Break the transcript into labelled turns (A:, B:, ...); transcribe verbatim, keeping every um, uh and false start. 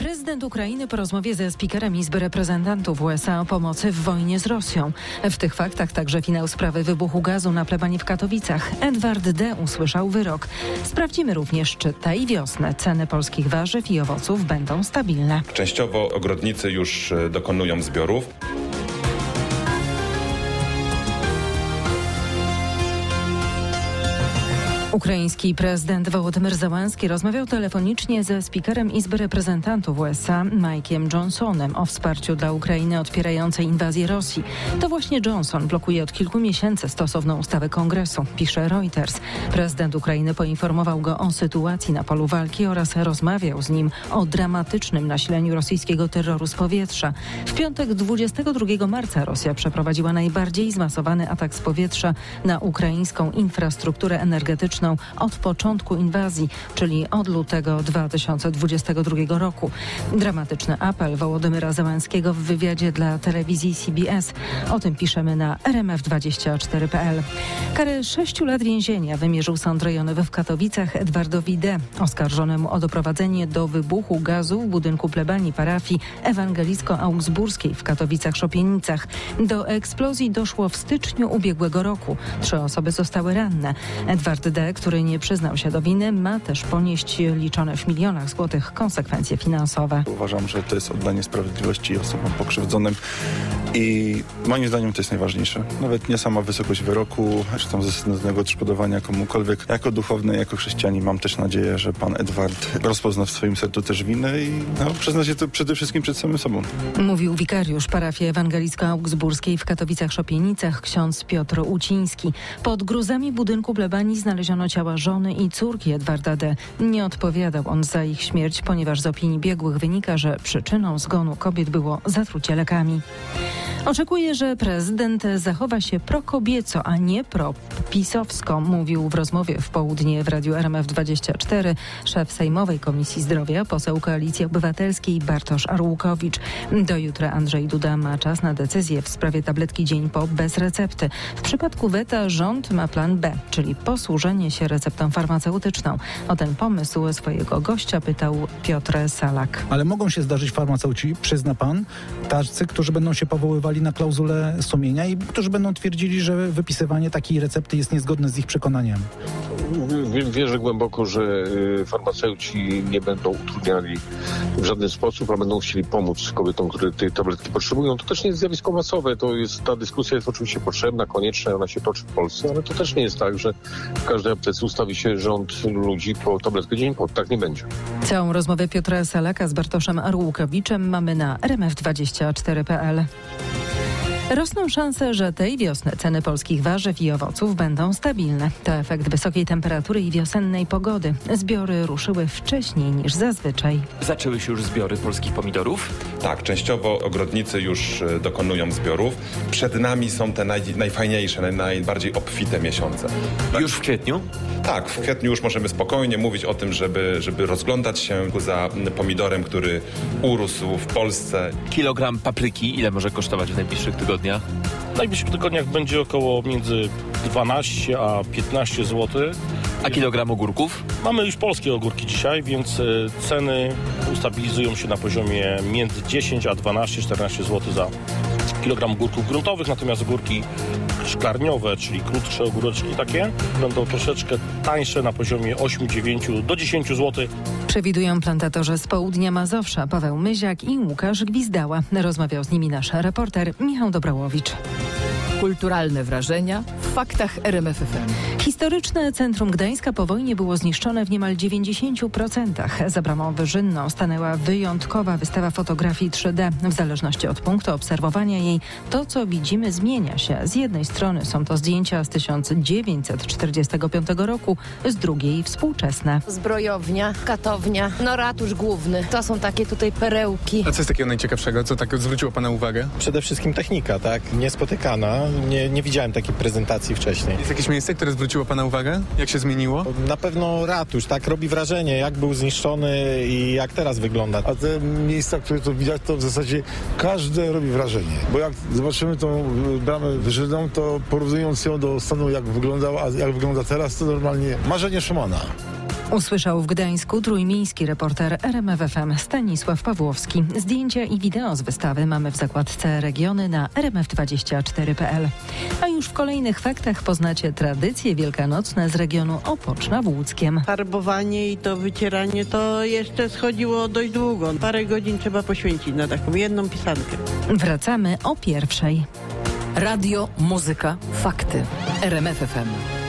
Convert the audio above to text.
A: Prezydent Ukrainy po rozmowie ze spikerem Izby Reprezentantów U S A o pomocy w wojnie z Rosją. W tych faktach także finał sprawy wybuchu gazu na plebanii w Katowicach. Edward D. usłyszał wyrok. Sprawdzimy również, czy tej wiosnę ceny polskich warzyw i owoców będą stabilne.
B: Częściowo ogrodnicy już dokonują zbiorów.
A: Ukraiński prezydent Wołodymyr Zełenski rozmawiał telefonicznie ze spikerem Izby Reprezentantów U S A Mike'iem Johnsonem o wsparciu dla Ukrainy odpierającej inwazję Rosji. To właśnie Johnson blokuje od kilku miesięcy stosowną ustawę Kongresu, pisze Reuters. Prezydent Ukrainy poinformował go o sytuacji na polu walki oraz rozmawiał z nim o dramatycznym nasileniu rosyjskiego terroru z powietrza. W piątek dwudziestego drugiego marca Rosja przeprowadziła najbardziej zmasowany atak z powietrza na ukraińską infrastrukturę energetyczną od początku inwazji, czyli od lutego dwa tysiące dwudziestego drugiego roku. Dramatyczny apel Wołodymyra Zełenskiego w wywiadzie dla telewizji C B S. O tym piszemy na R M F dwadzieścia cztery kropka P L. Karę sześciu lat więzienia wymierzył sąd rejonowy w Katowicach Edwardowi D., oskarżonemu o doprowadzenie do wybuchu gazu w budynku plebanii parafii ewangelicko-augsburskiej w Katowicach-Szopienicach. Do eksplozji doszło w styczniu ubiegłego roku. Trzy osoby zostały ranne. Edward D., który nie przyznał się do winy, ma też ponieść liczone w milionach złotych konsekwencje finansowe.
C: Uważam, że to jest oddanie sprawiedliwości osobom pokrzywdzonym i moim zdaniem to jest najważniejsze. Nawet nie sama wysokość wyroku, czy tam zasadnego odszkodowania komukolwiek. Jako duchowny, jako chrześcijanin mam też nadzieję, że pan Edward rozpozna w swoim sercu też winę i no, przyzna się to przede wszystkim przed samym sobą.
A: Mówił wikariusz parafii ewangelicko-augsburskiej w Katowicach-Szopienicach ksiądz Piotr Uciński. Pod gruzami budynku plebanii znaleziono ciała żony i córki Edwarda D. Nie odpowiadał on za ich śmierć, ponieważ z opinii biegłych wynika, że przyczyną zgonu kobiet było zatrucie lekami. Oczekuje, że prezydent zachowa się prokobieco, a nie propisowsko, mówił w rozmowie w południe w Radiu R M F dwadzieścia cztery szef Sejmowej Komisji Zdrowia, poseł Koalicji Obywatelskiej Bartosz Arłukowicz. Do jutra Andrzej Duda ma czas na decyzję w sprawie tabletki dzień po bez recepty. W przypadku weta rząd ma plan B, czyli posłużenie się receptą farmaceutyczną. O ten pomysł swojego gościa pytał Piotr Salak.
D: Ale mogą się zdarzyć farmaceuci, przyzna pan, tacy, którzy będą się powoływali na klauzulę sumienia i którzy będą twierdzili, że wypisywanie takiej recepty jest niezgodne z ich przekonaniami.
E: Wierzę głęboko, że farmaceuci nie będą utrudniali w żaden sposób, a będą chcieli pomóc kobietom, które tej tabletki potrzebują. To też nie jest zjawisko masowe. To jest, ta dyskusja jest oczywiście potrzebna, konieczna, ona się toczy w Polsce, ale to też nie jest tak, że w każdej aptece ustawi się rząd ludzi po tabletkę dzień po. Tak nie będzie.
A: Całą rozmowę Piotra Salaka z Bartoszem Arłukowiczem mamy na R M F dwadzieścia cztery kropka P L. Rosną szanse, że tej wiosny ceny polskich warzyw i owoców będą stabilne. To efekt wysokiej temperatury i wiosennej pogody. Zbiory ruszyły wcześniej niż zazwyczaj.
F: Zaczęły się już zbiory polskich pomidorów?
B: Tak, częściowo ogrodnicy już dokonują zbiorów. Przed nami są te naj, najfajniejsze, naj, najbardziej obfite miesiące.
F: Już w kwietniu?
B: Tak, w kwietniu już możemy spokojnie mówić o tym, żeby, żeby rozglądać się za pomidorem, który urósł w Polsce.
F: Kilogram papryki, ile może kosztować w najbliższych tygodniach?
G: W najbliższych tygodniach będzie około między dwanaście a piętnaście złotych.
F: A kilogram ogórków?
G: Mamy już polskie ogórki dzisiaj, więc ceny ustabilizują się na poziomie między dziesięć a dwanaście czternaście złotych za kilogram ogórków gruntowych, natomiast ogórki szklarniowe, czyli krótsze ogóreczki takie, będą troszeczkę tańsze na poziomie osiem dziewięć do dziesięciu złotych.
A: Przewidują plantatorzy z południa Mazowsza Paweł Myziak i Łukasz Gwizdała. Rozmawiał z nimi nasz reporter Michał Dobrałowicz.
H: Kulturalne wrażenia w faktach R M F F M.
A: Historyczne centrum Gdańska po wojnie było zniszczone w niemal dziewięćdziesięciu procentach. Za bramą wyżynną stanęła wyjątkowa wystawa fotografii trzy D. W zależności od punktu obserwowania jej, to co widzimy zmienia się. Z jednej strony są to zdjęcia z tysiąc dziewięćset czterdziestego piątego roku, z drugiej współczesne.
I: Zbrojownia, katownia, no ratusz główny. To są takie tutaj perełki.
J: A co jest takiego najciekawszego? Co tak zwróciło pana uwagę?
K: Przede wszystkim technika, tak? Niespotykana. Nie, nie widziałem takiej prezentacji wcześniej.
J: Jest jakieś miejsce, które zwróciło pana uwagę? Jak się zmieniło?
K: Na pewno ratusz, tak? Robi wrażenie, jak był zniszczony i jak teraz wygląda.
L: A te miejsca, które tu widać, to w zasadzie każde robi wrażenie. Bo jak zobaczymy tą bramę wyżynną, to porównując ją do stanu, jak wyglądała, a jak wygląda teraz, to normalnie marzenie Szymona.
A: Usłyszał w Gdańsku trójmiejski reporter R M F F M Stanisław Pawłowski. Zdjęcia i wideo z wystawy mamy w zakładce Regiony na r m f dwadzieścia cztery kropka p l. A już w kolejnych faktach poznacie tradycje wielkanocne z regionu Opocz nad Łódzkiem.
M: Farbowanie i to wycieranie to jeszcze schodziło dość długo. Parę godzin trzeba poświęcić na taką jedną pisankę.
A: Wracamy o pierwszej.
H: Radio, muzyka, fakty. R M F F M.